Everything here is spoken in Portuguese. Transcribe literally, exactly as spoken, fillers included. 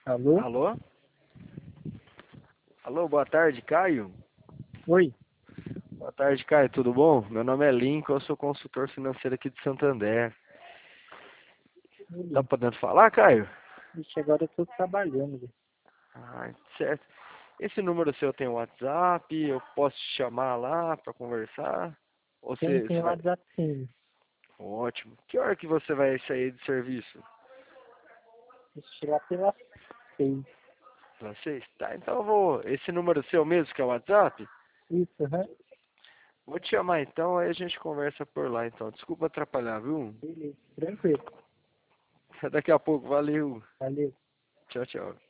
Alô? Alô? Alô, boa tarde, Caio. Oi. Boa tarde, Caio, tudo bom? Meu nome é Lincoln, eu sou consultor financeiro aqui de Santander. Tá Oi. podendo falar, Caio? Ixi, agora eu tô trabalhando, velho. Ah, certo. Esse número seu tem WhatsApp, eu posso te chamar lá para conversar? Ou Tem, você, tem você o vai... WhatsApp sim. Ótimo. Que hora que você vai sair de serviço? Ixi, lá pelas seis. Às seis? Tá, então eu vou... Esse número seu mesmo, que é o WhatsApp? Isso, aham. Vou te chamar então, aí a gente conversa por lá então. Desculpa atrapalhar, viu? Beleza. Tranquilo. Daqui a pouco, valeu. Valeu. Tchau, tchau.